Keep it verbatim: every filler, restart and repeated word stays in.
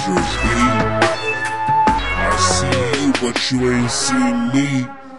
Trish, B. I see you, but you ain't seen me.